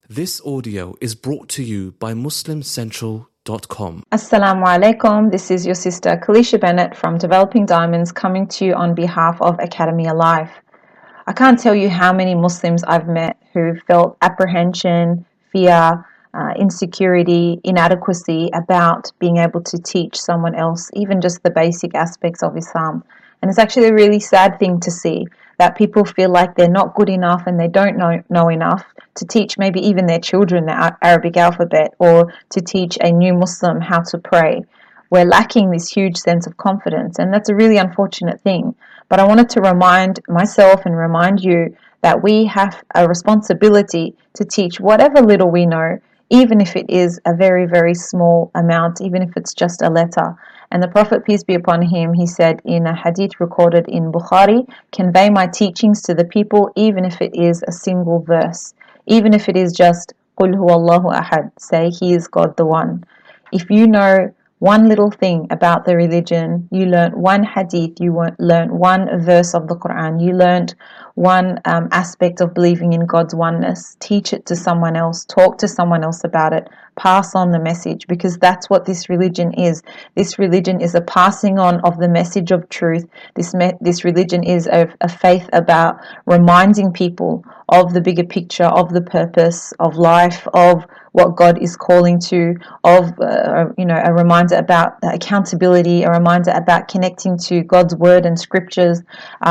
This audio is brought to you by MuslimCentral.com. Assalamu alaikum. This is your sister Kalisha Bennett from Developing Diamonds coming to you on behalf of Academy Alive. I can't tell you how many Muslims I've met who felt apprehension, fear, insecurity, inadequacy about being able to teach someone else, even just the basic aspects of Islam. And it's actually a really sad thing to see that people feel like they're not good enough and they don't know enough to teach maybe even their children the Arabic alphabet or to teach a new Muslim how to pray. We're lacking this huge sense of confidence, and that's a really unfortunate thing. But I wanted to remind myself and remind you that we have a responsibility to teach whatever little we know, even if it is a very, very small amount, even if it's just a letter. And the Prophet, peace be upon him, he said in a hadith recorded in Bukhari, convey my teachings to the people, even if it is a single verse, even if it is just Qul huwallahu ahad, say he is God the One. If you know one little thing about the religion, you learnt one hadith, you learnt one verse of the Quran, you learnt one aspect of believing in God's oneness, teach it to someone else, talk to someone else about it, pass on the message, because that's what this religion is. This religion is a passing on of the message of truth. This religion is a faith about reminding people of the bigger picture, of the purpose of life, of what God is calling to, of a reminder about accountability, a reminder about connecting to God's word and scriptures.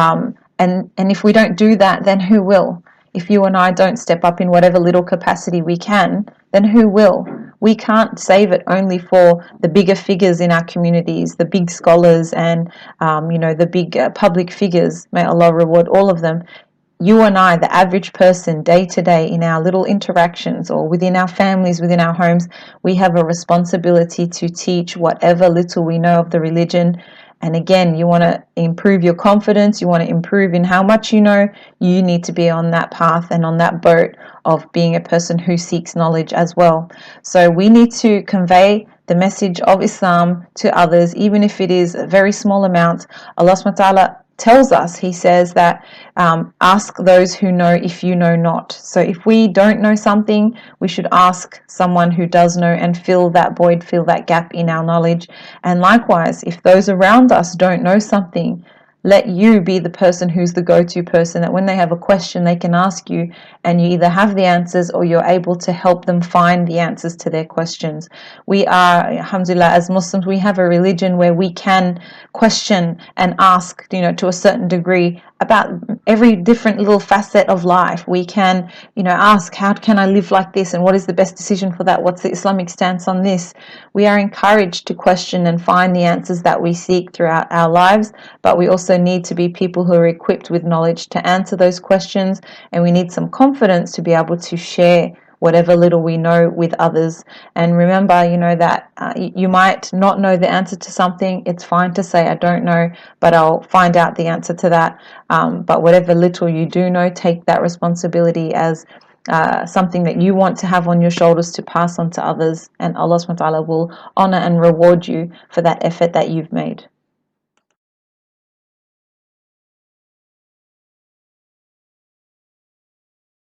And if we don't do that, then who will? If you and I don't step up in whatever little capacity we can, then who will? We can't save it only for the bigger figures in our communities, the big scholars and the big public figures. May Allah reward all of them. You and I, the average person, day to day in our little interactions or within our families, within our homes, we have a responsibility to teach whatever little we know of the religion. And again, you want to improve your confidence, you want to improve in how much you know, you need to be on that path and on that boat of being a person who seeks knowledge as well. So we need to convey the message of Islam to others, even if it is a very small amount. Allah subhanahu wa ta'ala tells us, he says that ask those who know if you know not. So if we don't know something, we should ask someone who does know and fill that void, fill that gap in our knowledge. And likewise, if those around us don't know something, let you be the person who's the go-to person, that when they have a question they can ask you and you either have the answers or you're able to help them find the answers to their questions. We are, alhamdulillah, as Muslims, we have a religion where we can question and ask, to a certain degree about every different little facet of life. We can, ask, how can I live like this and what is the best decision for that? What's the Islamic stance on this? We are encouraged to question and find the answers that we seek throughout our lives, but we also need to be people who are equipped with knowledge to answer those questions, and we need some confidence to be able to share whatever little we know with others. And remember, that you might not know the answer to something. It's fine to say, I don't know, but I'll find out the answer to that. But whatever little you do know, take that responsibility as something that you want to have on your shoulders to pass on to others. And Allah subhanahu wa ta'ala will honor and reward you for that effort that you've made.